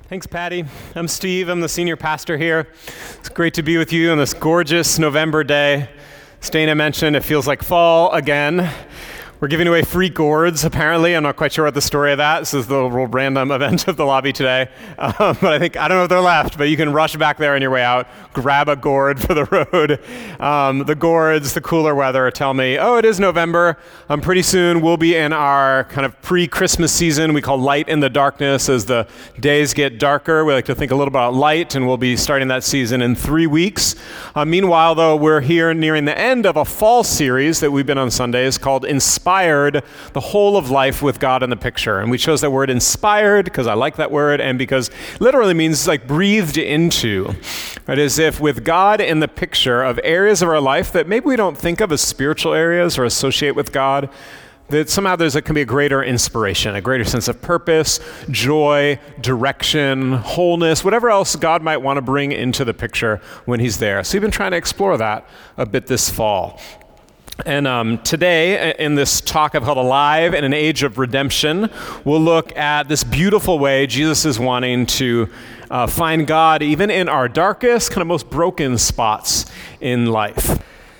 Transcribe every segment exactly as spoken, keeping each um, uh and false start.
Thanks, Patty. I'm Steve. I'm the senior pastor here. It's great to be with you on this gorgeous November day. As Dana mentioned, it feels like fall again. We're giving away free gourds, apparently. I'm not quite sure what the story of that. This is the little random event of the lobby today. Um, but I think, I don't know if they're left, but you can rush back there on your way out, grab a gourd for the road. Um, the gourds, the cooler weather tell me, oh, it is November. Um, pretty soon we'll be in our kind of pre-Christmas season. We call light in the darkness as the days get darker. We like to think a little about light, and we'll be starting that season in three weeks. Uh, meanwhile, though, we're here nearing the end of a fall series that we've been on Sundays called Inspired. Inspired, the whole of life with God in the picture. And we chose that word inspired because I like that word and because it literally means like breathed into. Right? As if with God in the picture of areas of our life that maybe we don't think of as spiritual areas or associate with God, that somehow there's a, can be a greater inspiration, a greater sense of purpose, joy, direction, wholeness, whatever else God might want to bring into the picture when he's there. So we've been trying to explore that a bit this fall. And um, today, in this talk I've called Alive in an Age of Redemption, we'll look at this beautiful way Jesus is wanting to uh, find God even in our darkest, kind of most broken spots in life.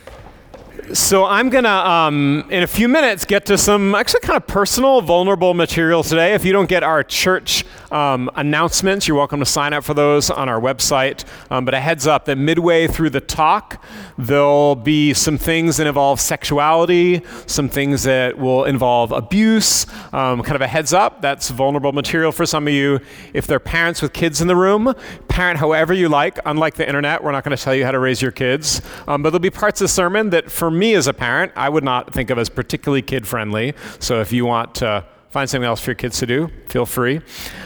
So I'm going to, um, in a few minutes, get to some actually kind of personal, vulnerable material today. If you don't get our church um, announcements, you're welcome to sign up for those on our website. Um, but a heads up that midway through the talk, there'll be some things that involve sexuality, some things that will involve abuse, um, kind of a heads up. That's vulnerable material for some of you. If there are parents with kids in the room, parent however you like. Unlike the internet, we're not going to tell you how to raise your kids. Um, but there'll be parts of the sermon that for me as a parent, I would not think of as particularly kid-friendly. So if you want to find something else for your kids to do, feel free.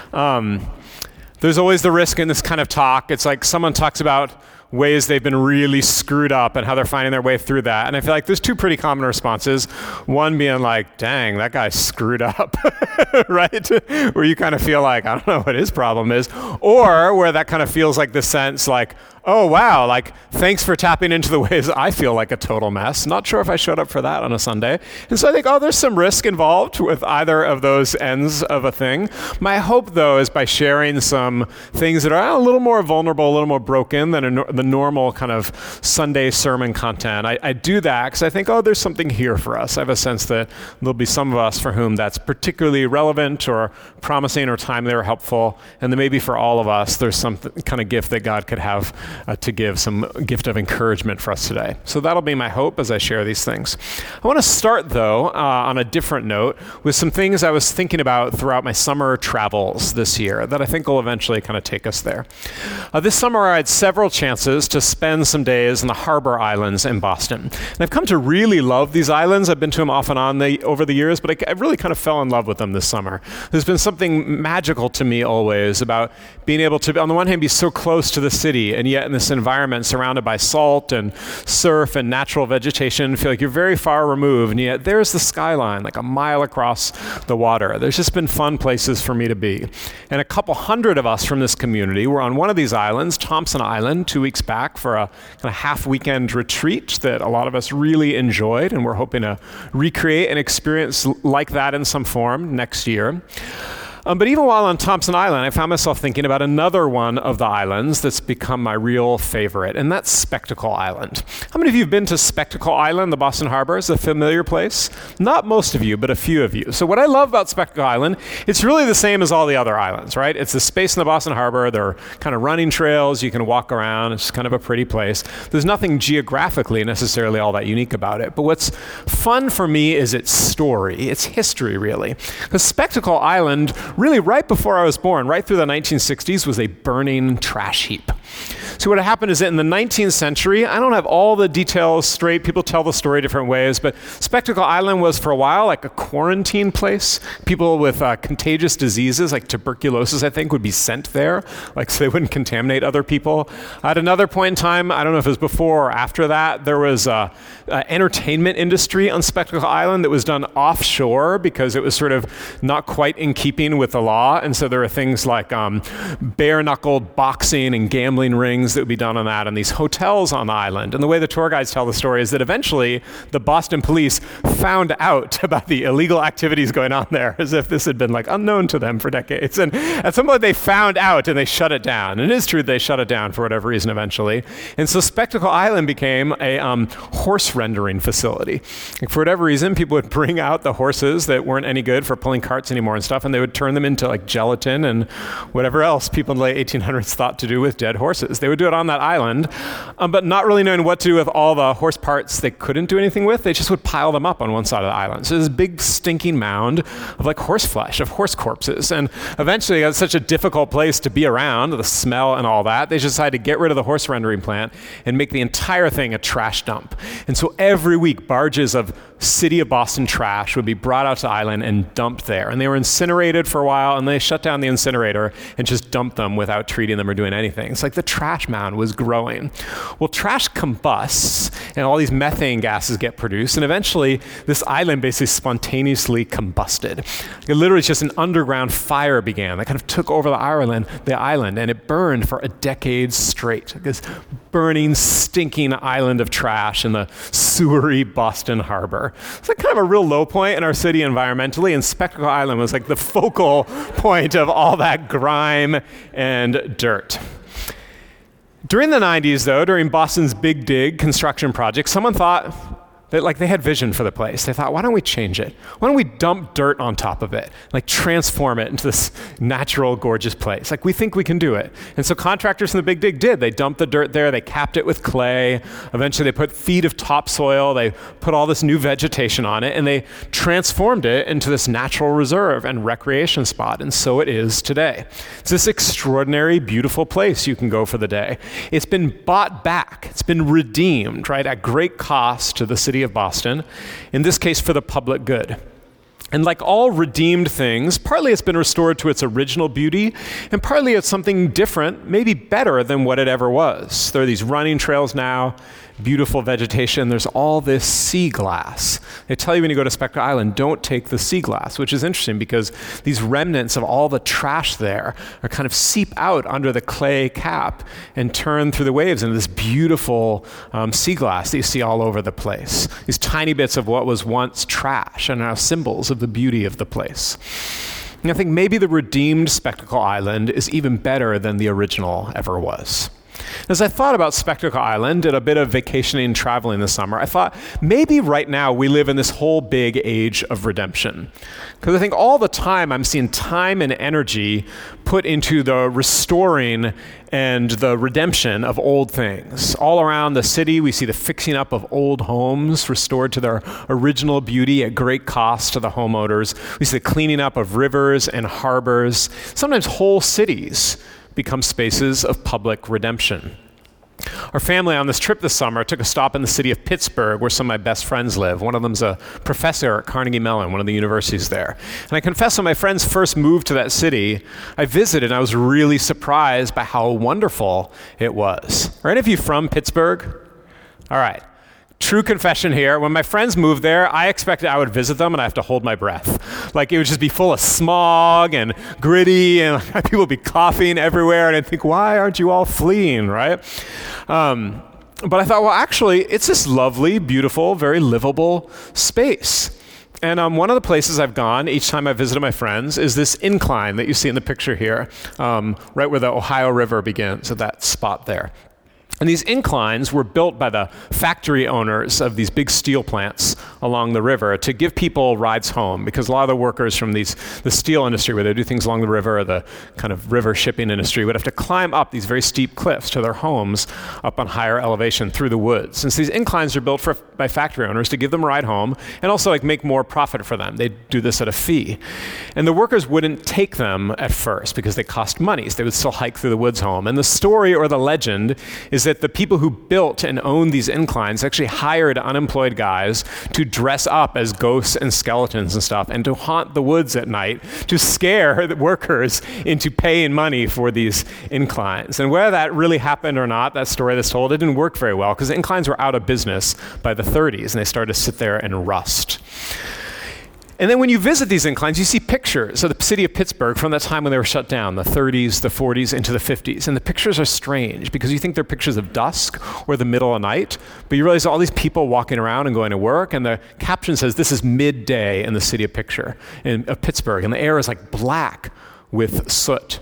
Um, there's always the risk in this kind of talk. It's like someone talks about ways they've been really screwed up and how they're finding their way through that. And I feel like there's two pretty common responses. One being like, dang, that guy screwed up, right? Where you kind of feel like, I don't know what his problem is. Or where that kind of feels like the sense like, oh, wow, like, thanks for tapping into the ways I feel like a total mess. Not sure if I showed up for that on a Sunday. And so I think, oh, there's some risk involved with either of those ends of a thing. My hope, though, is by sharing some things that are a little more vulnerable, a little more broken than a, the normal kind of Sunday sermon content. I, I do that because I think, oh, there's something here for us. I have a sense that there'll be some of us for whom that's particularly relevant or promising or timely or helpful. And then maybe for all of us, there's some th- kind of gift that God could have Uh, to give some gift of encouragement for us today. So that'll be my hope as I share these things. I want to start, though, uh, on a different note with some things I was thinking about throughout my summer travels this year that I think will eventually kind of take us there. Uh, this summer, I had several chances to spend some days in the Harbor Islands in Boston. And I've come to really love these islands. I've been to them off and on the, over the years, but I, I really kind of fell in love with them this summer. There's been something magical to me always about being able to, on the one hand, be so close to the city, and yet in this environment surrounded by salt and surf and natural vegetation, feel like you're very far removed, and yet there's the skyline, like a mile across the water. There's just been fun places for me to be. And a couple hundred of us from this community were on one of these islands, Thompson Island, two weeks back for a kind of half-weekend retreat that a lot of us really enjoyed, and we're hoping to recreate an experience like that in some form next year. Um, but even while on Thompson Island, I found myself thinking about another one of the islands that's become my real favorite, and that's Spectacle Island. How many of you have been to Spectacle Island, the Boston Harbor? Is it a familiar place? Not most of you, but a few of you. So what I love about Spectacle Island, it's really the same as all the other islands, right? It's the space in the Boston Harbor. There are kind of running trails. You can walk around. It's kind of a pretty place. There's nothing geographically necessarily all that unique about it. But what's fun for me is its story, its history, really. Because Spectacle Island, really right before I was born, right through the nineteen sixties, was a burning trash heap. So what happened is that in the nineteenth century, I don't have all the details straight, people tell the story different ways, but Spectacle Island was for a while like a quarantine place. People with uh, contagious diseases like tuberculosis, I think, would be sent there, like so they wouldn't contaminate other people. At another point in time, I don't know if it was before or after that, there was an entertainment industry on Spectacle Island that was done offshore because it was sort of not quite in keeping with the law, and so there were things like um, bare-knuckled boxing and gambling rings things that would be done on that and these hotels on the island. And the way the tour guides tell the story is that eventually the Boston police found out about the illegal activities going on there, as if this had been like unknown to them for decades. And at some point they found out and they shut it down. And it is true they shut it down for whatever reason eventually. And so Spectacle Island became a um, horse rendering facility. And for whatever reason, people would bring out the horses that weren't any good for pulling carts anymore and stuff, and they would turn them into like gelatin and whatever else people in the late eighteen hundreds thought to do with dead horses. They would do it on that island, um, but not really knowing what to do with all the horse parts they couldn't do anything with, they just would pile them up on one side of the island. So this big stinking mound of like horse flesh, of horse corpses. And eventually it was such a difficult place to be around, the smell and all that, they just decided to get rid of the horse rendering plant and make the entire thing a trash dump. And so every week, barges of City of Boston trash would be brought out to the island and dumped there. And they were incinerated for a while, and they shut down the incinerator and just dumped them without treating them or doing anything. It's like the trash mound was growing. Well, trash combusts, and all these methane gases get produced, and eventually this island basically spontaneously combusted. It literally just an underground fire began that kind of took over the island, the island, and it burned for a decade straight. This burning, stinking island of trash in the sewery Boston harbor. It's like kind of a real low point in our city environmentally, and Spectacle Island was like the focal point of all that grime and dirt. During the nineties, though, during Boston's Big Dig construction project, someone thought that like they had vision for the place. They thought, why don't we change it? Why don't we dump dirt on top of it, like transform it into this natural, gorgeous place? Like we think we can do it. And so contractors in the Big Dig did. They dumped the dirt there, they capped it with clay. Eventually they put feet of topsoil, they put all this new vegetation on it, and they transformed it into this natural reserve and recreation spot. And so it is today. It's this extraordinary, beautiful place you can go for the day. It's been bought back. It's been redeemed, right, at great cost to the city of Boston, in this case for the public good. And like all redeemed things, partly it's been restored to its original beauty, and partly it's something different, maybe better than what it ever was. There are these running trails now, beautiful vegetation. There's all this sea glass. They tell you when you go to Spectacle Island, don't take the sea glass, which is interesting because these remnants of all the trash there are kind of seep out under the clay cap and turn through the waves into this beautiful um, sea glass that you see all over the place. These tiny bits of what was once trash and now symbols of the beauty of the place. And I think maybe the redeemed Spectacle Island is even better than the original ever was. As I thought about Spectacle Island, did a bit of vacationing and traveling this summer, I thought maybe right now we live in this whole big age of redemption. Because I think all the time I'm seeing time and energy put into the restoring and the redemption of old things. All around the city, we see the fixing up of old homes restored to their original beauty at great cost to the homeowners. We see the cleaning up of rivers and harbors, sometimes whole cities become spaces of public redemption. Our family on this trip this summer took a stop in the city of Pittsburgh, where some of my best friends live. One of them's a professor at Carnegie Mellon, one of the universities there. And I confess, when my friends first moved to that city, I visited and I was really surprised by how wonderful it was. Are any of you from Pittsburgh? All right. True confession here, when my friends moved there, I expected I would visit them and I have to hold my breath. Like it would just be full of smog and gritty and people would be coughing everywhere and I'd think, why aren't you all fleeing, right? Um, but I thought, well, actually, it's this lovely, beautiful, very livable space. And um, one of the places I've gone each time I visited my friends is this incline that you see in the picture here, um, right where the Ohio River begins, at that spot there. And these inclines were built by the factory owners of these big steel plants along the river to give people rides home, because a lot of the workers from these the steel industry, where they do things along the river, or the kind of river shipping industry, would have to climb up these very steep cliffs to their homes up on higher elevation through the woods. And so these inclines are built for, by factory owners to give them a ride home and also like make more profit for them. They do this at a fee. And the workers wouldn't take them at first because they cost money, so they would still hike through the woods home. And the story or the legend is that the people who built and owned these inclines actually hired unemployed guys to dress up as ghosts and skeletons and stuff and to haunt the woods at night to scare the workers into paying money for these inclines. And whether that really happened or not, that story that's told, it didn't work very well because the inclines were out of business by the thirties and they started to sit there and rust. And then when you visit these inclines, you see pictures of the city of Pittsburgh from that time when they were shut down, the thirties, the forties, into the fifties. And the pictures are strange because you think they're pictures of dusk or the middle of night, but you realize all these people walking around and going to work, and the caption says this is midday in the city of picture, in, of Pittsburgh, and the air is like black with soot.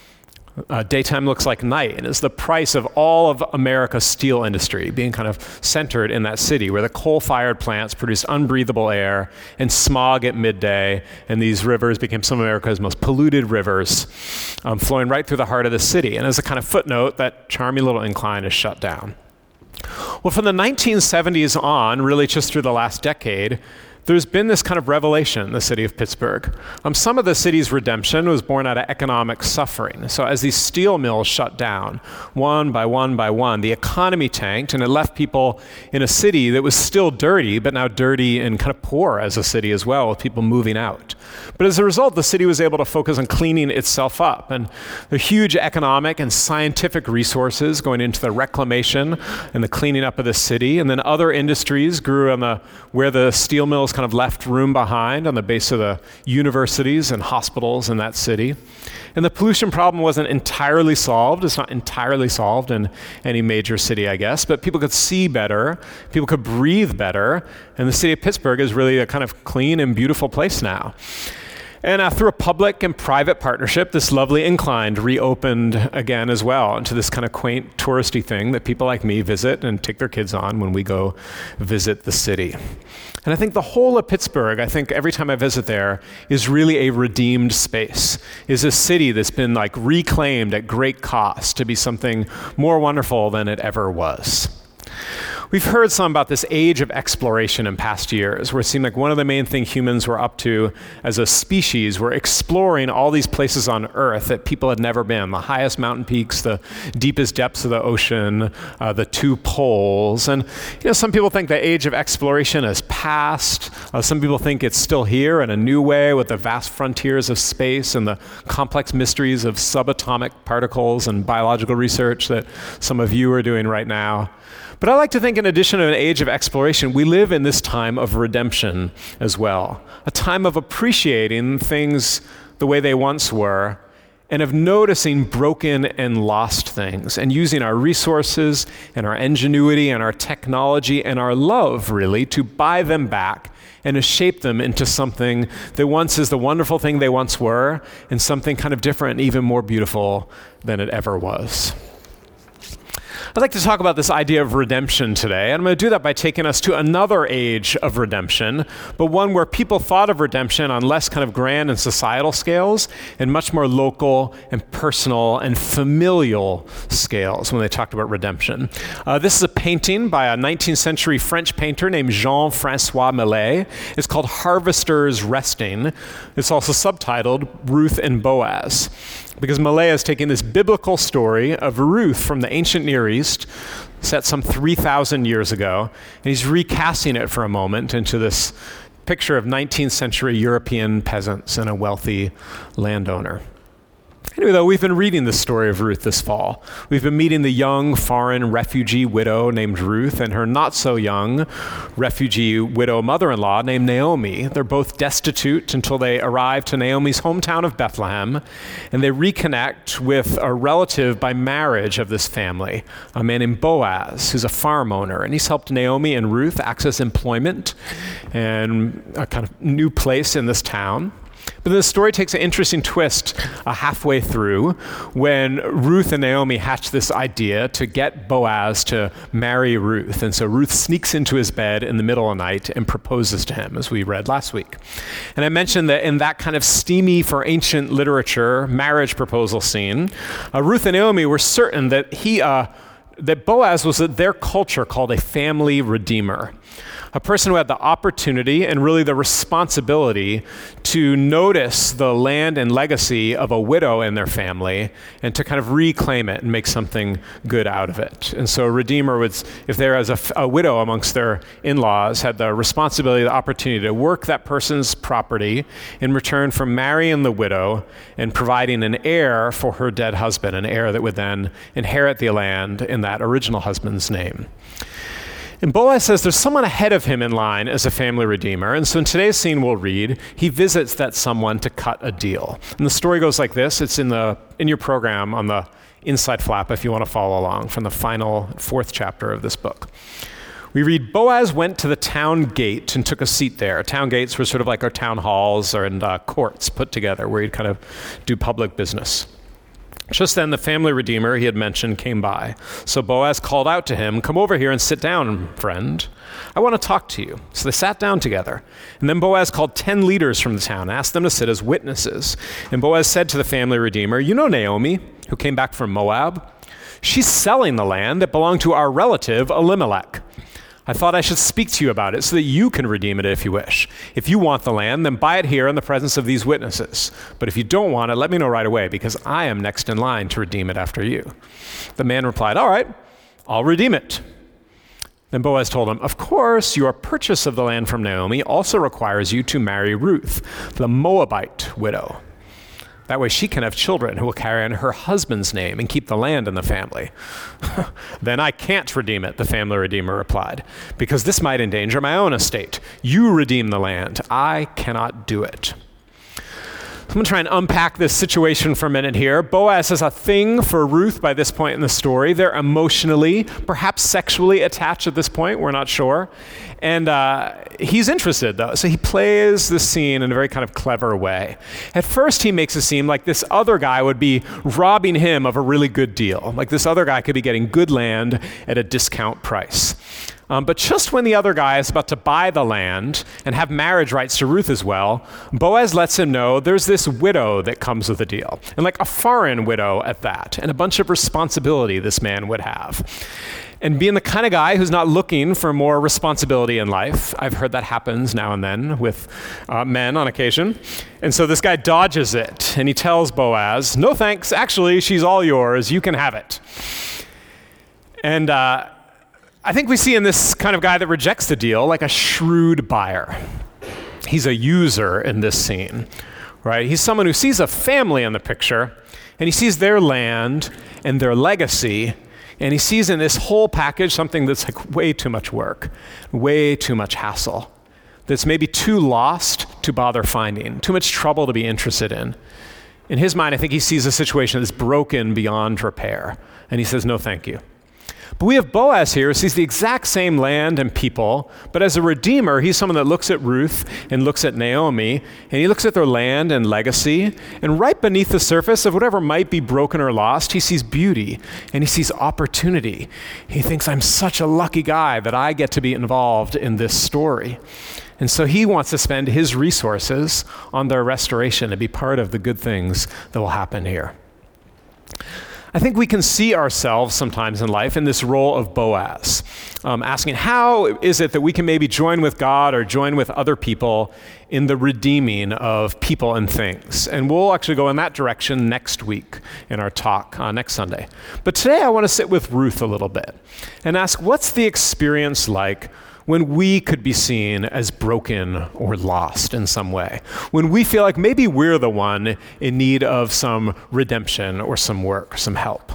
Uh, daytime looks like night, and it's the price of all of America's steel industry being kind of centered in that city where the coal-fired plants produced unbreathable air and smog at midday, and these rivers became some of America's most polluted rivers, um, flowing right through the heart of the city. And as a kind of footnote, that charming little incline is shut down. Well, from the nineteen seventies on, really just through the last decade, there's been this kind of revelation in the city of Pittsburgh. Um, some of the city's redemption was born out of economic suffering. So as these steel mills shut down, one by one by one, the economy tanked, and it left people in a city that was still dirty, but now dirty and kind of poor as a city as well, with people moving out. But as a result, the city was able to focus on cleaning itself up. And the huge economic and scientific resources going into the reclamation and the cleaning up of the city. And then other industries grew on the where the steel mills kind of left room behind on the base of the universities and hospitals in that city. And the pollution problem wasn't entirely solved. It's not entirely solved in any major city, I guess, but people could see better, people could breathe better, and the city of Pittsburgh is really a kind of clean and beautiful place now. And uh, through a public and private partnership, this lovely incline reopened again as well into this kind of quaint touristy thing that people like me visit and take their kids on when we go visit the city. And I think the whole of Pittsburgh, I think every time I visit there, is really a redeemed space, is a city that's been like reclaimed at great cost to be something more wonderful than it ever was. We've heard some about this age of exploration in past years, where it seemed like one of the main things humans were up to as a species were exploring all these places on Earth that people had never been, the highest mountain peaks, the deepest depths of the ocean, uh, the two poles. And you know, some people think the age of exploration has passed. Uh, some people think it's still here in a new way with the vast frontiers of space and the complex mysteries of subatomic particles and biological research that some of you are doing right now. But I like to think in addition to an age of exploration, we live in this time of redemption as well. A time of appreciating things the way they once were and of noticing broken and lost things and using our resources and our ingenuity and our technology and our love, really, to buy them back and to shape them into something that once is the wonderful thing they once were and something kind of different and even more beautiful than it ever was. I'd like to talk about this idea of redemption today, and I'm going to do that by taking us to another age of redemption, but one where people thought of redemption on less kind of grand and societal scales and much more local and personal and familial scales when they talked about redemption. Uh, this is a painting by a nineteenth century French painter named Jean-François Millet. It's called Harvesters Resting. It's also subtitled Ruth and Boaz, because Millet is taking this biblical story of Ruth from the ancient Near East, set some three thousand years ago, and he's recasting it for a moment into this picture of nineteenth century European peasants and a wealthy landowner. Anyway, though, we've been reading the story of Ruth this fall. We've been meeting the young foreign refugee widow named Ruth and her not-so-young refugee widow mother-in-law named Naomi. They're both destitute until they arrive to Naomi's hometown of Bethlehem, and they reconnect with a relative by marriage of this family, a man named Boaz, who's a farm owner, and he's helped Naomi and Ruth access employment and a kind of new place in this town. But the story takes an interesting twist uh, halfway through when Ruth and Naomi hatch this idea to get Boaz to marry Ruth. And so Ruth sneaks into his bed in the middle of the night and proposes to him, as we read last week. And I mentioned that in that kind of steamy for ancient literature marriage proposal scene, uh, Ruth and Naomi were certain that he, uh, that Boaz was what their culture called a family redeemer. A person who had the opportunity and really the responsibility to notice the land and legacy of a widow in their family and to kind of reclaim it and make something good out of it. And so a redeemer would, if there is a, a widow amongst their in-laws, had the responsibility, the opportunity to work that person's property in return for marrying the widow and providing an heir for her dead husband, an heir that would then inherit the land in that original husband's name. And Boaz says there's someone ahead of him in line as a family redeemer. And so in today's scene we'll read, he visits that someone to cut a deal. And the story goes like this. It's in the in your program on the inside flap if you want to follow along from the final fourth chapter of this book. We read, Boaz went to the town gate and took a seat there. Town gates were sort of like our town halls or in uh, courts put together where you'd kind of do public business. Just then, the family redeemer he had mentioned came by. So Boaz called out to him, "Come over here and sit down, friend. I want to talk to you." So they sat down together. And then Boaz called ten leaders from the town and asked them to sit as witnesses. And Boaz said to the family redeemer, "You know Naomi, who came back from Moab? She's selling the land that belonged to our relative Elimelech. I thought I should speak to you about it so that you can redeem it if you wish. If you want the land, then buy it here in the presence of these witnesses. But if you don't want it, let me know right away, because I am next in line to redeem it after you." The man replied, "All right, I'll redeem it." Then Boaz told him, "Of course, your purchase of the land from Naomi also requires you to marry Ruth, the Moabite widow. That way she can have children who will carry on her husband's name and keep the land in the family." "Then I can't redeem it," the family redeemer replied, "because this might endanger my own estate. You redeem the land. I cannot do it." I'm going to try and unpack this situation for a minute here. Boaz has a thing for Ruth by this point in the story. They're emotionally, perhaps sexually attached at this point. We're not sure. And uh, he's interested, though. So he plays the scene in a very kind of clever way. At first, he makes it seem like this other guy would be robbing him of a really good deal. Like this other guy could be getting good land at a discount price. Um, but just when the other guy is about to buy the land and have marriage rights to Ruth as well, Boaz lets him know there's this widow that comes with the deal, and like a foreign widow at that, and a bunch of responsibility this man would have. And being the kind of guy who's not looking for more responsibility in life, I've heard that happens now and then with uh, men on occasion. And so this guy dodges it, and he tells Boaz, "No thanks, actually, she's all yours, you can have it." And uh, I think we see in this kind of guy that rejects the deal like a shrewd buyer. He's a user in this scene, right? He's someone who sees a family in the picture, and he sees their land and their legacy, and he sees in this whole package something that's like way too much work, way too much hassle, that's maybe too lost to bother finding, too much trouble to be interested in. In his mind, I think he sees a situation that's broken beyond repair, and he says, "No, thank you." But we have Boaz here who sees the exact same land and people, but as a redeemer, he's someone that looks at Ruth and looks at Naomi, and he looks at their land and legacy, and right beneath the surface of whatever might be broken or lost, he sees beauty, and he sees opportunity. He thinks, I'm such a lucky guy that I get to be involved in this story. And so he wants to spend his resources on their restoration and be part of the good things that will happen here. I think we can see ourselves sometimes in life in this role of Boaz, um, asking how is it that we can maybe join with God or join with other people in the redeeming of people and things. And we'll actually go in that direction next week in our talk uh, next Sunday. But today I want to sit with Ruth a little bit and ask, what's the experience like when we could be seen as broken or lost in some way, when we feel like maybe we're the one in need of some redemption or some work, some help.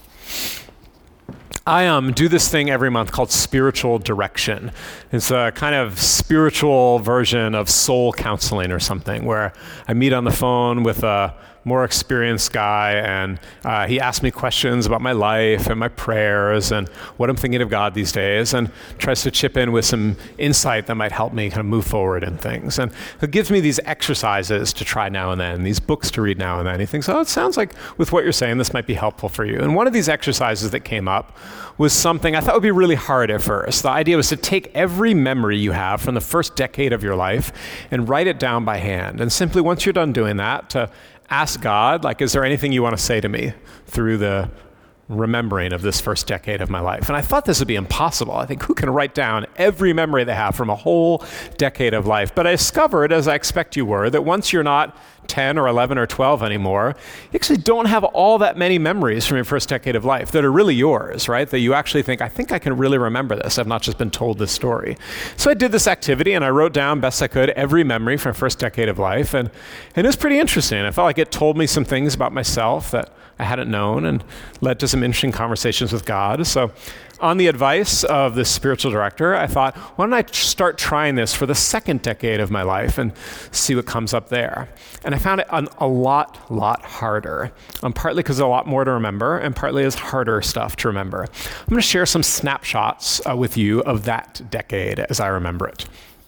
I um, do this thing every month called Spiritual Direction. It's a kind of spiritual version of soul counseling or something, where I meet on the phone with a more experienced guy, and uh, he asks me questions about my life and my prayers and what I'm thinking of God these days, and tries to chip in with some insight that might help me kind of move forward in things. And it gives me these exercises to try now and then, these books to read now and then. He thinks, oh, it sounds like with what you're saying, this might be helpful for you. And one of these exercises that came up was something I thought would be really hard at first. The idea was to take every memory you have from the first decade of your life and write it down by hand. And simply, once you're done doing that, to ask God, like, is there anything you want to say to me through the remembering of this first decade of my life? And I thought this would be impossible. I think, who can write down every memory they have from a whole decade of life? But I discovered, as I expect you were, that once you're not ten or eleven or twelve anymore, you actually don't have all that many memories from your first decade of life that are really yours, right? That you actually think, I think I can really remember this. I've not just been told this story. So I did this activity, and I wrote down best I could every memory from my first decade of life, and, and it was pretty interesting. I felt like it told me some things about myself that I hadn't known, and led to some interesting conversations with God. So on the advice of the spiritual director, I thought, why don't I start trying this for the second decade of my life and see what comes up there? And I found it a, a lot, lot harder, um, partly because there's a lot more to remember, and partly it's harder stuff to remember. I'm going to share some snapshots uh, with you of that decade as I remember it.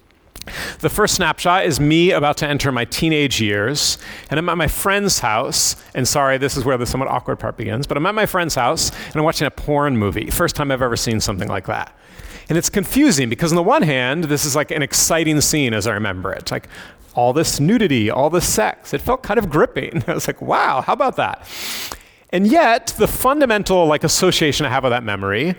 The first snapshot is me about to enter my teenage years, and I'm at my friend's house, and sorry, this is where the somewhat awkward part begins, but I'm at my friend's house, and I'm watching a porn movie. First time I've ever seen something like that. And it's confusing, because on the one hand, this is like an exciting scene as I remember it. Like all this nudity, all this sex. It felt kind of gripping. I was like, wow, how about that? And yet, the fundamental like association I have with that memory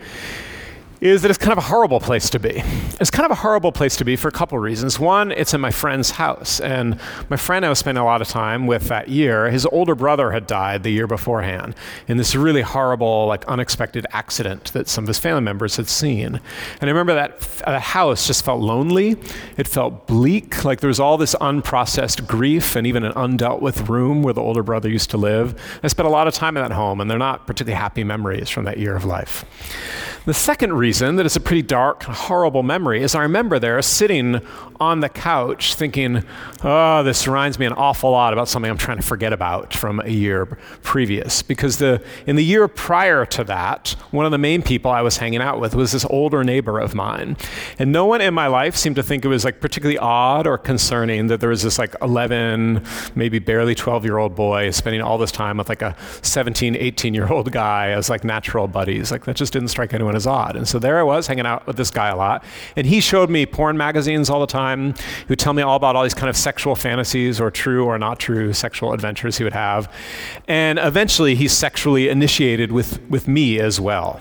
is that it's kind of a horrible place to be. It's kind of a horrible place to be for a couple reasons. One, it's in my friend's house, and my friend I was spending a lot of time with that year, his older brother had died the year beforehand in this really horrible, like unexpected accident that some of his family members had seen. And I remember that that house just felt lonely. It felt bleak, like there was all this unprocessed grief and even an undealt with room where the older brother used to live. I spent a lot of time in that home, and they're not particularly happy memories from that year of life. The second reason that it's a pretty dark, horrible memory is I remember there sitting on the couch thinking, oh, this reminds me an awful lot about something I'm trying to forget about from a year previous. Because the in the year prior to that, one of the main people I was hanging out with was this older neighbor of mine. And no one in my life seemed to think it was like particularly odd or concerning that there was this like eleven, maybe barely twelve-year-old boy spending all this time with like a seventeen, eighteen-year-old guy as like natural buddies. Like that just didn't strike anyone as odd. And so there I was hanging out with this guy a lot. And he showed me porn magazines all the time. He would tell me all about all these kind of sexual fantasies or true or not true sexual adventures he would have. And eventually he sexually initiated with, with me as well.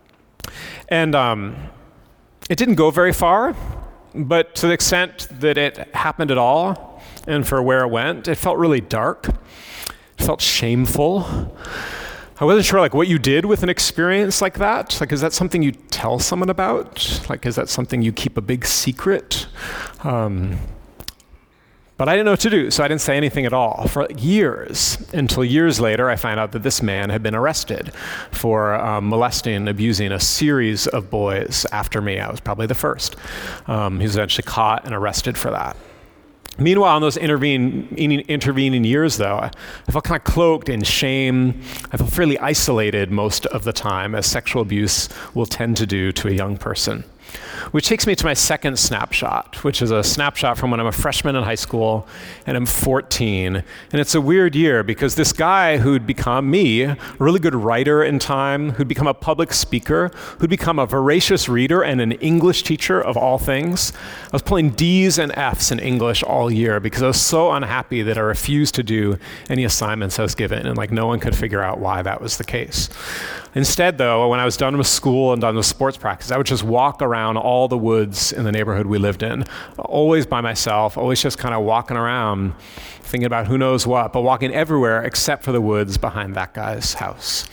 And um, it didn't go very far, but to the extent that it happened at all and for where it went, it felt really dark. It felt shameful. I wasn't sure like what you did with an experience like that. Like, is that something you tell someone about? Like, is that something you keep a big secret? Um, but I didn't know what to do, so I didn't say anything at all for like years, until years later I found out that this man had been arrested for um, molesting and abusing a series of boys after me. I was probably the first. Um, he was eventually caught and arrested for that. Meanwhile, in those intervening, intervening years, though, I felt kind of cloaked in shame. I felt fairly isolated most of the time, as sexual abuse will tend to do to a young person. Which takes me to my second snapshot, which is a snapshot from when I'm a freshman in high school and I'm fourteen. And it's a weird year because this guy who'd become me, a really good writer in time, who'd become a public speaker, who'd become a voracious reader and an English teacher of all things. I was pulling D's and F's in English all year because I was so unhappy that I refused to do any assignments I was given, and like no one could figure out why that was the case. Instead, though, when I was done with school and done with sports practice, I would just walk around all the woods in the neighborhood we lived in, always by myself, always just kind of walking around, thinking about who knows what, but walking everywhere except for the woods behind that guy's house.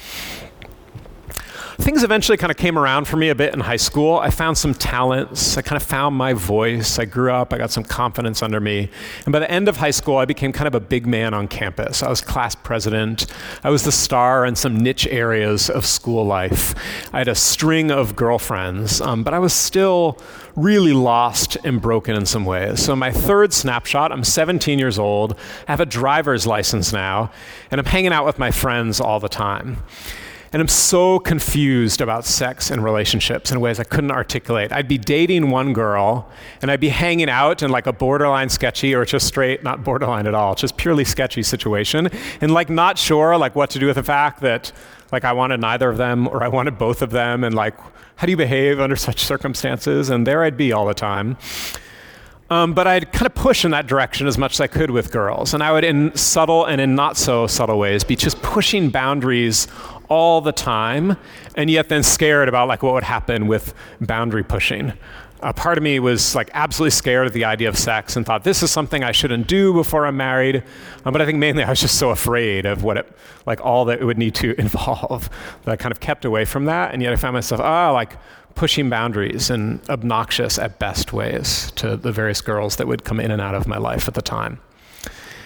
Things eventually kind of came around for me a bit in high school. I found some talents. I kind of found my voice. I grew up. I got some confidence under me. And by the end of high school, I became kind of a big man on campus. I was class president. I was the star in some niche areas of school life. I had a string of girlfriends, um, but I was still really lost and broken in some ways. So my third snapshot, I'm seventeen years old. I have a driver's license now, and I'm hanging out with my friends all the time. And I'm so confused about sex and relationships in ways I couldn't articulate. I'd be dating one girl, and I'd be hanging out in like a borderline sketchy or just straight, not borderline at all, just purely sketchy situation, and like not sure like what to do with the fact that like I wanted neither of them or I wanted both of them, and like how do you behave under such circumstances? And there I'd be all the time. Um, but I'd kind of push in that direction as much as I could with girls. And I would, in subtle and in not so subtle ways, be just pushing boundaries all the time, and yet then scared about like what would happen with boundary pushing. A part of me was like absolutely scared of the idea of sex and thought this is something I shouldn't do before I'm married. Um, but I think mainly I was just so afraid of what it, like all that it would need to involve that I kind of kept away from that. And yet I found myself, ah, oh, like pushing boundaries in obnoxious at best ways to the various girls that would come in and out of my life at the time.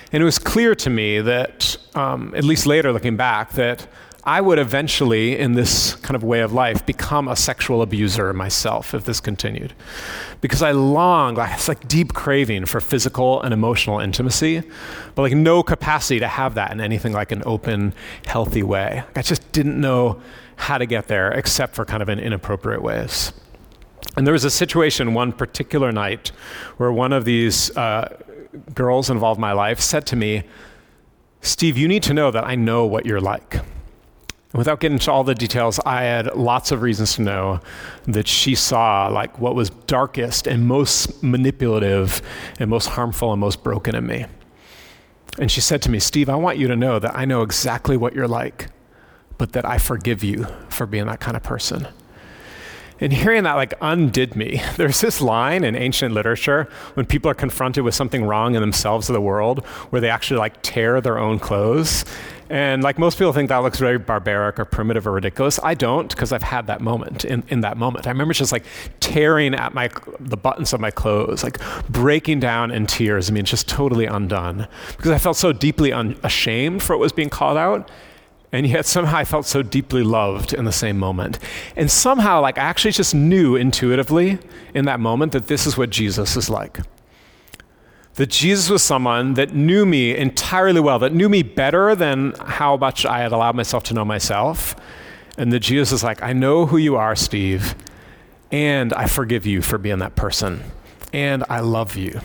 And it was clear to me that, um, at least later looking back, that I would eventually, in this kind of way of life, become a sexual abuser myself if this continued. Because I longed, like, it's like deep craving for physical and emotional intimacy, but like no capacity to have that in anything like an open, healthy way. I just didn't know how to get there except for kind of in inappropriate ways. And there was a situation one particular night where one of these uh, girls involved in my life said to me, "Steve, you need to know that I know what you're like." And without getting into all the details, I had lots of reasons to know that she saw like what was darkest and most manipulative and most harmful and most broken in me. And she said to me, "Steve, I want you to know that I know exactly what you're like, but that I forgive you for being that kind of person." And hearing that like undid me. There's this line in ancient literature when people are confronted with something wrong in themselves or the world where they actually like tear their own clothes. And like most people think that looks very barbaric or primitive or ridiculous. I don't, because I've had that moment in, in that moment. I remember just like tearing at my the buttons of my clothes, like breaking down in tears. I mean, just totally undone because I felt so deeply un- ashamed for what was being called out. And yet somehow I felt so deeply loved in the same moment. And somehow like I actually just knew intuitively in that moment that this is what Jesus is like. That Jesus was someone that knew me entirely well, that knew me better than how much I had allowed myself to know myself. And that Jesus is like, "I know who you are, Steve, and I forgive you for being that person, and I love you."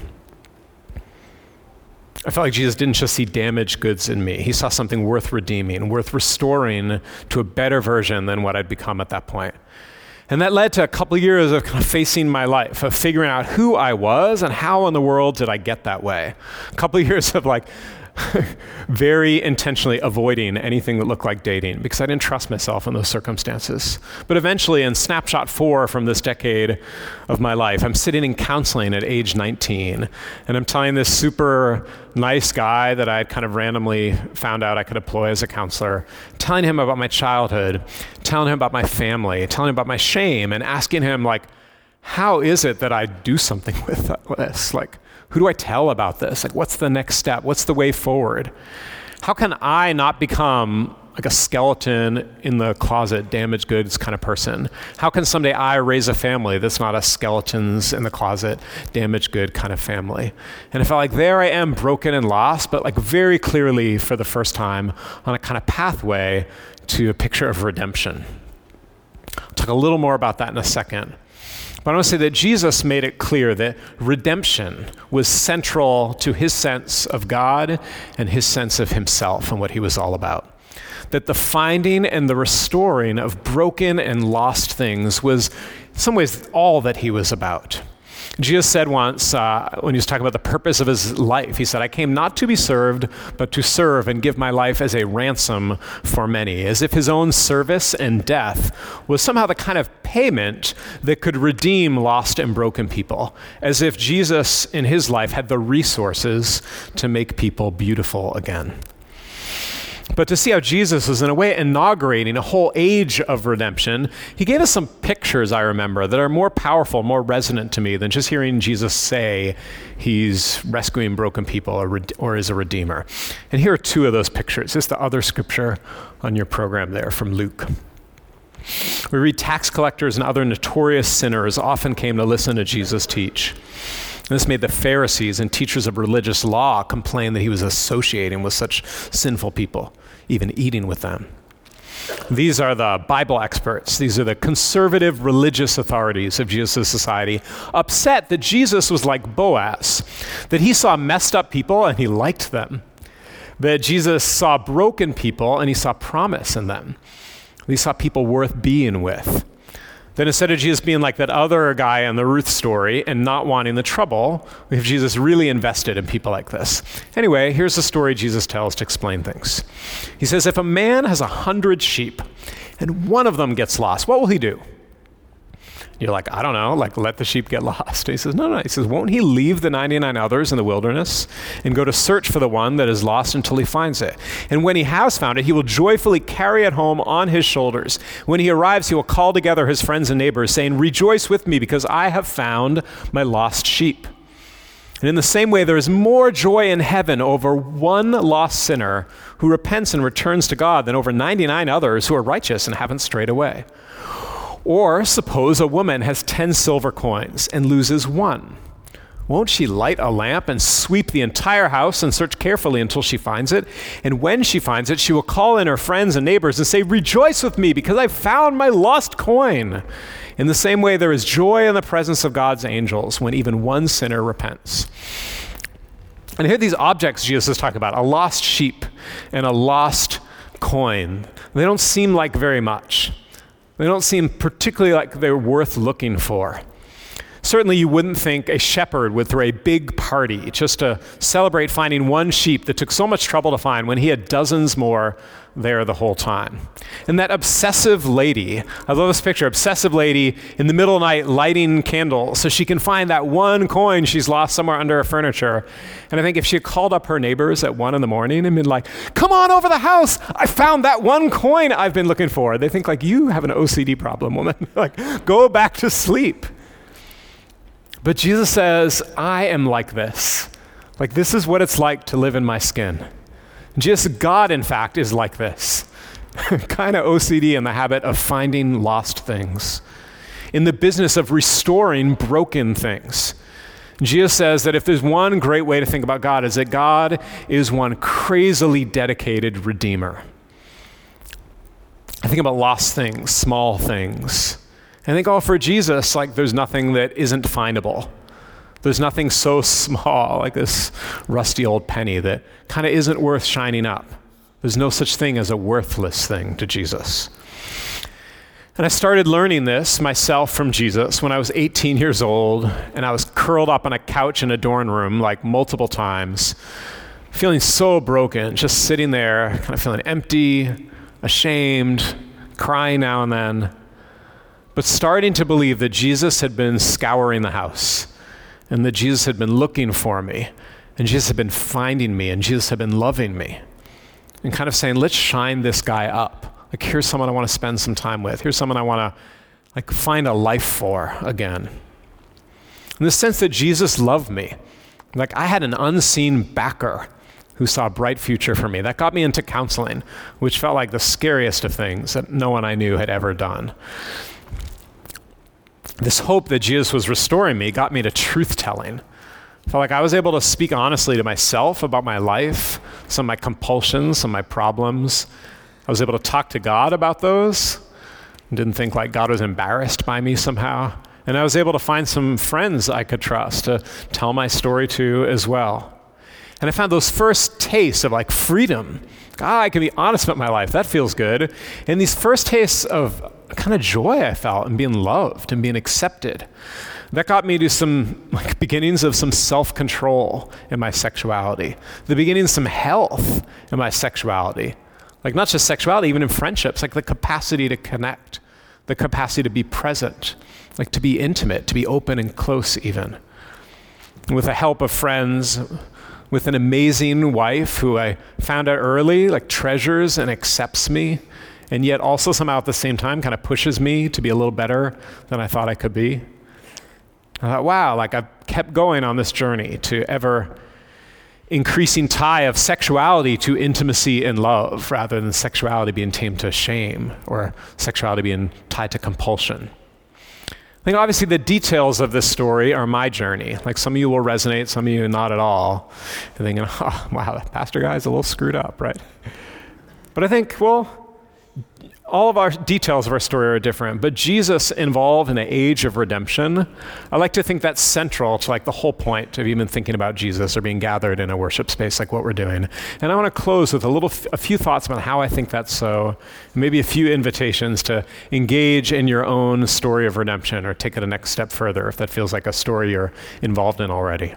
I felt like Jesus didn't just see damaged goods in me. He saw something worth redeeming, worth restoring to a better version than what I'd become at that point. And that led to a couple of years of kind of facing my life, of figuring out who I was and how in the world did I get that way. A couple of years of like very intentionally avoiding anything that looked like dating because I didn't trust myself in those circumstances. But eventually in snapshot four from this decade of my life, I'm sitting in counseling at age nineteen, and I'm telling this super nice guy that I had kind of randomly found out I could employ as a counselor, telling him about my childhood, telling him about my family, telling him about my shame, and asking him like, how is it that I do something with this? Like, who do I tell about this? Like, what's the next step? What's the way forward? How can I not become like a skeleton in the closet, damaged goods kind of person? How can someday I raise a family that's not a skeletons in the closet, damaged good kind of family? And I felt like there I am, broken and lost, but like very clearly for the first time on a kind of pathway to a picture of redemption. I'll talk a little more about that in a second. But I want to say that Jesus made it clear that redemption was central to his sense of God and his sense of himself and what he was all about. That the finding and the restoring of broken and lost things was in some ways all that he was about. Jesus said once, uh, when he was talking about the purpose of his life, he said, "I came not to be served, but to serve and give my life as a ransom for many," as if his own service and death was somehow the kind of payment that could redeem lost and broken people, as if Jesus in his life had the resources to make people beautiful again. But to see how Jesus was in a way inaugurating a whole age of redemption, he gave us some pictures, I remember, that are more powerful, more resonant to me than just hearing Jesus say he's rescuing broken people or, or is a redeemer. And here are two of those pictures. This is the other scripture on your program there from Luke. We read tax collectors and other notorious sinners often came to listen to Jesus teach. This made the Pharisees and teachers of religious law complain that he was associating with such sinful people, even eating with them. These are the Bible experts. These are the conservative religious authorities of Jesus' society, upset that Jesus was like Boaz, that he saw messed up people and he liked them, that Jesus saw broken people and he saw promise in them. He saw people worth being with. Then instead of Jesus being like that other guy in the Ruth story and not wanting the trouble, we have Jesus really invested in people like this. Anyway, here's the story Jesus tells to explain things. He says, if a man has a hundred sheep and one of them gets lost, what will he do? You're like, I don't know, like let the sheep get lost. He says, no, no. He says, won't he leave the ninety-nine others in the wilderness and go to search for the one that is lost until he finds it? And when he has found it, he will joyfully carry it home on his shoulders. When he arrives, he will call together his friends and neighbors, saying, rejoice with me because I have found my lost sheep. And in the same way, there is more joy in heaven over one lost sinner who repents and returns to God than over ninety-nine others who are righteous and haven't strayed away. Or suppose a woman has ten silver coins and loses one. Won't she light a lamp and sweep the entire house and search carefully until she finds it? And when she finds it, she will call in her friends and neighbors and say, "Rejoice with me because I found my lost coin." In the same way, there is joy in the presence of God's angels when even one sinner repents. And here are these objects Jesus is talking about, a lost sheep and a lost coin. They don't seem like very much. They don't seem particularly like they're worth looking for. Certainly you wouldn't think a shepherd would throw a big party just to celebrate finding one sheep that took so much trouble to find when he had dozens more there the whole time. And that obsessive lady, I love this picture, obsessive lady in the middle of the night lighting candles so she can find that one coin she's lost somewhere under her furniture. And I think if she had called up her neighbors at one in the morning and been like, "Come on over the house, I found that one coin I've been looking for," they think like, "You have an O C D problem, woman." Like, go back to sleep. But Jesus says, I am like this. Like, this is what it's like to live in my skin. Jesus, God, in fact, is like this. Kind of O C D in the habit of finding lost things, in the business of restoring broken things. Jesus says that if there's one great way to think about God, is that God is one crazily dedicated redeemer. I think about lost things, small things. I think, oh, for Jesus, like there's nothing that isn't findable. There's nothing so small, like this rusty old penny, that kind of isn't worth shining up. There's no such thing as a worthless thing to Jesus. And I started learning this myself from Jesus when I was eighteen years old, and I was curled up on a couch in a dorm room like multiple times, feeling so broken, just sitting there, kind of feeling empty, ashamed, crying now and then, but starting to believe that Jesus had been scouring the house, and that Jesus had been looking for me, and Jesus had been finding me, and Jesus had been loving me, and kind of saying, let's shine this guy up. Like, here's someone I want to spend some time with. Here's someone I want to like find a life for again. In the sense that Jesus loved me. Like, I had an unseen backer who saw a bright future for me. That got me into counseling, which felt like the scariest of things that no one I knew had ever done. This hope that Jesus was restoring me got me to truth-telling. I felt like I was able to speak honestly to myself about my life, some of my compulsions, some of my problems. I was able to talk to God about those. I didn't think like God was embarrassed by me somehow. And I was able to find some friends I could trust to tell my story to as well. And I found those first tastes of like freedom. God, I can be honest about my life. That feels good. And these first tastes of kind of joy I felt and being loved and being accepted. That got me to some like beginnings of some self-control in my sexuality. The beginnings of some health in my sexuality. Like not just sexuality, even in friendships, like the capacity to connect, the capacity to be present, like to be intimate, to be open and close even. With the help of friends, with an amazing wife who I found out early, like treasures and accepts me, and yet also somehow at the same time kind of pushes me to be a little better than I thought I could be. I thought, wow, like I've kept going on this journey to ever increasing tie of sexuality to intimacy and love, rather than sexuality being tamed to shame or sexuality being tied to compulsion. I think obviously the details of this story are my journey. Like some of you will resonate, some of you not at all. You're thinking, oh, wow, that pastor guy's a little screwed up, right? But I think, well, all of our details of our story are different, but Jesus involved in an age of redemption, I like to think that's central to like the whole point of even thinking about Jesus or being gathered in a worship space like what we're doing. And I want to close with a little, a few thoughts about how I think that's so, maybe a few invitations to engage in your own story of redemption or take it a next step further if that feels like a story you're involved in already.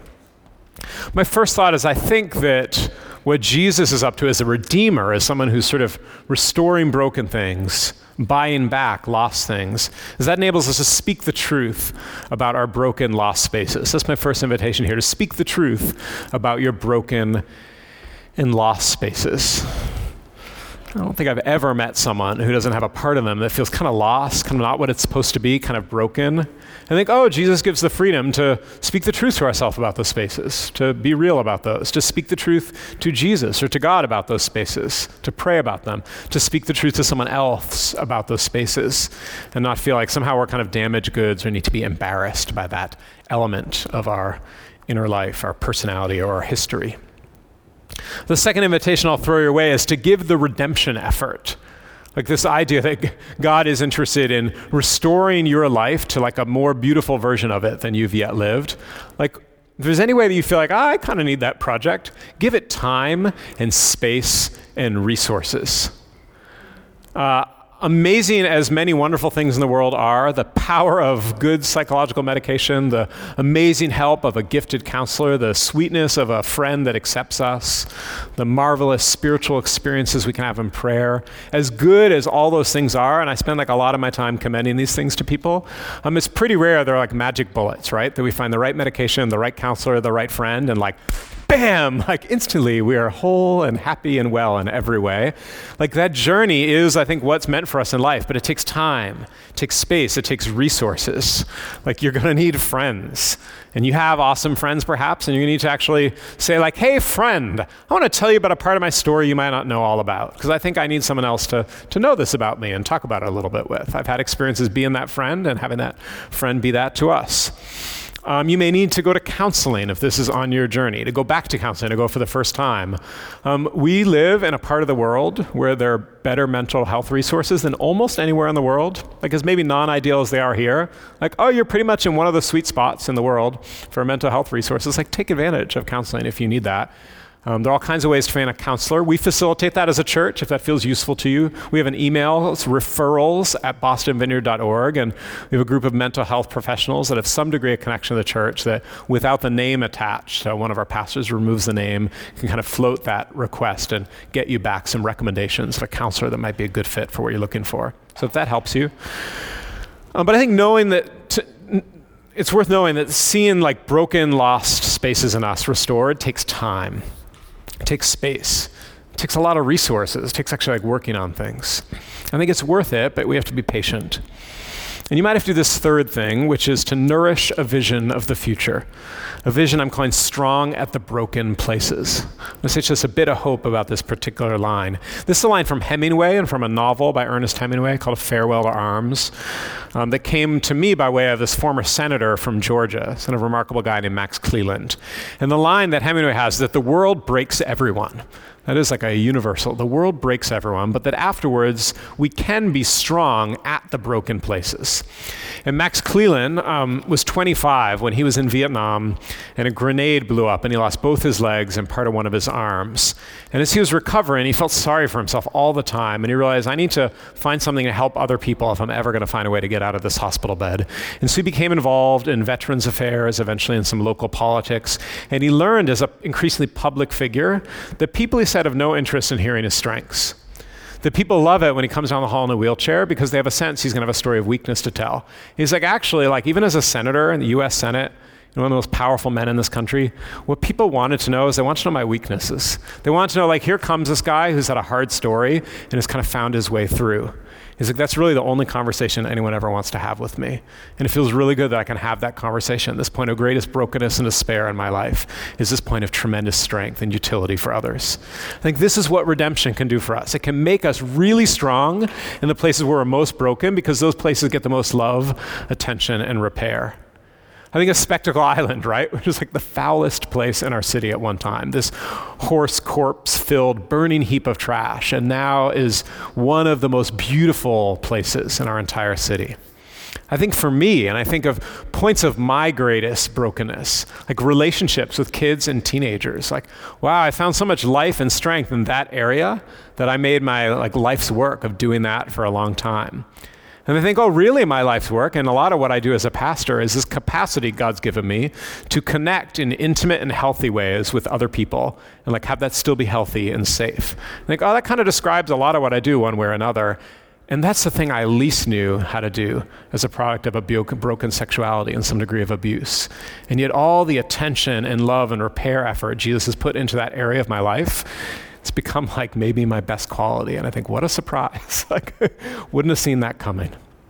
My first thought is I think that what Jesus is up to as a redeemer, as someone who's sort of restoring broken things, buying back lost things, is that enables us to speak the truth about our broken, lost spaces. That's my first invitation here, to speak the truth about your broken and lost spaces. I don't think I've ever met someone who doesn't have a part of them that feels kind of lost, kind of not what it's supposed to be, kind of broken. I think, oh, Jesus gives the freedom to speak the truth to ourselves about those spaces, to be real about those, to speak the truth to Jesus or to God about those spaces, to pray about them, to speak the truth to someone else about those spaces, and not feel like somehow we're kind of damaged goods or need to be embarrassed by that element of our inner life, our personality, or our history. The second invitation I'll throw your way is to give the redemption effort. Like this idea that God is interested in restoring your life to like a more beautiful version of it than you've yet lived. Like, if there's any way that you feel like, oh, I kind of need that project, give it time and space and resources. Uh, Amazing as many wonderful things in the world are, the power of good psychological medication, the amazing help of a gifted counselor, the sweetness of a friend that accepts us, the marvelous spiritual experiences we can have in prayer, as good as all those things are, and I spend like a lot of my time commending these things to people, um, it's pretty rare they're like magic bullets, right? That we find the right medication, the right counselor, the right friend, and like, bam, like instantly we are whole and happy and well in every way. Like that journey is, I think, what's meant for us in life, but it takes time, it takes space, it takes resources. Like you're gonna need friends, and you have awesome friends perhaps, and you need to actually say like, hey friend, I wanna tell you about a part of my story you might not know all about, because I think I need someone else to, to know this about me and talk about it a little bit with. I've had experiences being that friend and having that friend be that to us. Um, you may need to go to counseling if this is on your journey, to go back to counseling, to go for the first time. Um, we live in a part of the world where there are better mental health resources than almost anywhere in the world. Like as maybe non-ideal as they are here, like, oh, you're pretty much in one of the sweet spots in the world for mental health resources. Like take advantage of counseling if you need that. Um, there are all kinds of ways to find a counselor. We facilitate that as a church, if that feels useful to you. We have an email, it's referrals at boston vineyard dot org, and we have a group of mental health professionals that have some degree of connection to the church that without the name attached, so one of our pastors removes the name, can kind of float that request and get you back some recommendations of a counselor that might be a good fit for what you're looking for. So if that helps you. Um, but I think knowing that, to, it's worth knowing that seeing like broken, lost spaces in us restored takes time. It takes space. It takes a lot of resources. It takes actually like working on things. I think it's worth it, but we have to be patient. And you might have to do this third thing, which is to nourish a vision of the future. A vision I'm calling strong at the broken places. I'm going to say just a bit of hope about this particular line. This is a line from Hemingway and from a novel by Ernest Hemingway called A Farewell to Arms um, that came to me by way of this former senator from Georgia, it's a remarkable guy named Max Cleland. And the line that Hemingway has is that the world breaks everyone. That is like a universal. The world breaks everyone, but that afterwards we can be strong at the broken places. And Max Cleland um, was twenty-five when he was in Vietnam, and a grenade blew up, and he lost both his legs and part of one of his arms. And as he was recovering, he felt sorry for himself all the time, and he realized, I need to find something to help other people if I'm ever going to find a way to get out of this hospital bed. And so he became involved in veterans affairs, eventually in some local politics, and he learned as an increasingly public figure that people he said have no interest in hearing his strengths. That people love it when he comes down the hall in a wheelchair because they have a sense he's going to have a story of weakness to tell. He's like, actually, like even as a senator in the U S Senate, you know, one of the most powerful men in this country, what people wanted to know is they want to know my weaknesses. They want to know, like, here comes this guy who's had a hard story and has kind of found his way through. He's like, that's really the only conversation anyone ever wants to have with me. And it feels really good that I can have that conversation. This point of greatest brokenness and despair in my life is this point of tremendous strength and utility for others. I think this is what redemption can do for us. It can make us really strong in the places where we're most broken because those places get the most love, attention, and repair. I think of Spectacle Island, right? Which is like the foulest place in our city at one time. This horse corpse-filled burning heap of trash, and now is one of the most beautiful places in our entire city. I think for me, and I think of points of my greatest brokenness, like relationships with kids and teenagers. Like, wow, I found so much life and strength in that area that I made my like life's work of doing that for a long time. And I think, oh, really my life's work, and a lot of what I do as a pastor is this capacity God's given me to connect in intimate and healthy ways with other people and like have that still be healthy and safe. I think, oh, that kind of describes a lot of what I do one way or another. And that's the thing I least knew how to do as a product of a broken sexuality and some degree of abuse. And yet all the attention and love and repair effort Jesus has put into that area of my life, It's become like maybe my best quality. And I think, what a surprise. Like, wouldn't have seen that coming.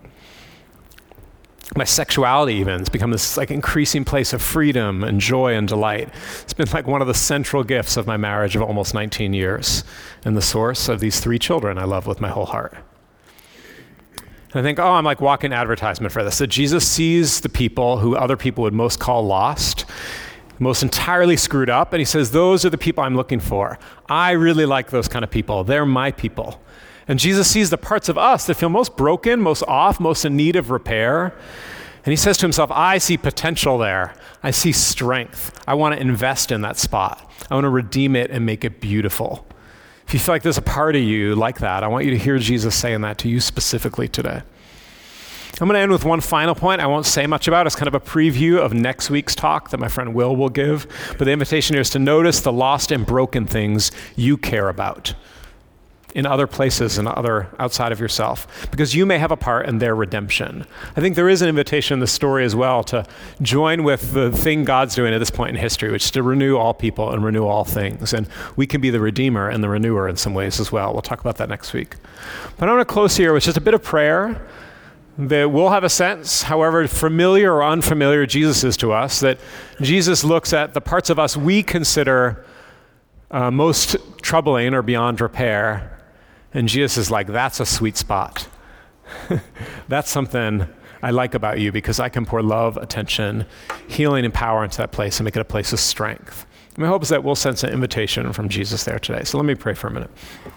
My sexuality even has become this like increasing place of freedom and joy and delight. It's been like one of the central gifts of my marriage of almost nineteen years and the source of these three children I love with my whole heart. And I think, oh, I'm like walking advertisement for this. That Jesus sees the people who other people would most call lost, most entirely screwed up, and he says, those are the people I'm looking for. I really like those kind of people. They're my people. And Jesus sees the parts of us that feel most broken, most off, most in need of repair. And he says to himself, I see potential there. I see strength. I want to invest in that spot. I want to redeem it and make it beautiful. If you feel like there's a part of you like that, I want you to hear Jesus saying that to you specifically today. I'm going to end with one final point I won't say much about. It's kind of a preview of next week's talk that my friend Will will give. But the invitation here is to notice the lost and broken things you care about in other places and other outside of yourself, because you may have a part in their redemption. I think there is an invitation in the story as well to join with the thing God's doing at this point in history, which is to renew all people and renew all things. And we can be the redeemer and the renewer in some ways as well. We'll talk about that next week. But I want to close here with just a bit of prayer that we'll have a sense, however familiar or unfamiliar Jesus is to us, that Jesus looks at the parts of us we consider uh, most troubling or beyond repair. And Jesus is like, that's a sweet spot. That's something I like about you because I can pour love, attention, healing, and power into that place and make it a place of strength. And my hope is that we'll sense an invitation from Jesus there today. So let me pray for a minute.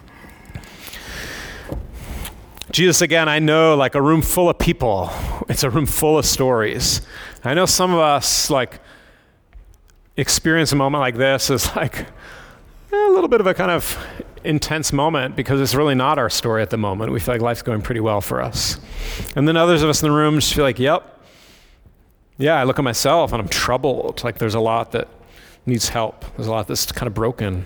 Jesus, again, I know like a room full of people. It's a room full of stories. I know some of us like experience a moment like this as like a little bit of a kind of intense moment because it's really not our story at the moment. We feel like life's going pretty well for us. And then others of us in the room just feel like, yep, yeah, I look at myself and I'm troubled. Like there's a lot that needs help. There's a lot that's kind of broken.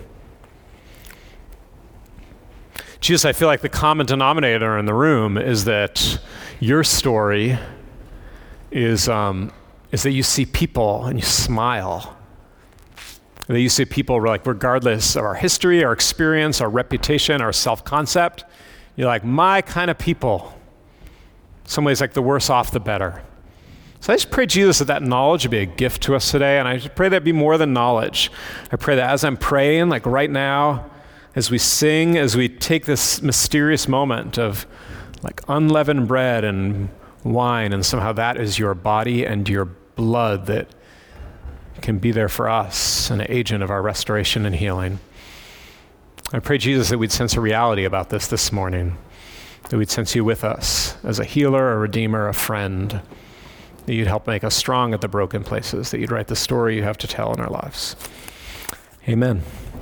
Jesus, I feel like the common denominator in the room is that your story is um, is that you see people and you smile. That you see people like regardless of our history, our experience, our reputation, our self-concept, you're like, my kind of people. In some ways, like the worse off, the better. So I just pray, Jesus, that that knowledge would be a gift to us today, and I just pray that be more than knowledge. I pray that as I'm praying, like right now, as we sing, as we take this mysterious moment of like unleavened bread and wine, and somehow that is your body and your blood that can be there for us, an agent of our restoration and healing. I pray, Jesus, that we'd sense a reality about this this morning, that we'd sense you with us as a healer, a redeemer, a friend, that you'd help make us strong at the broken places, that you'd write the story you have to tell in our lives. Amen.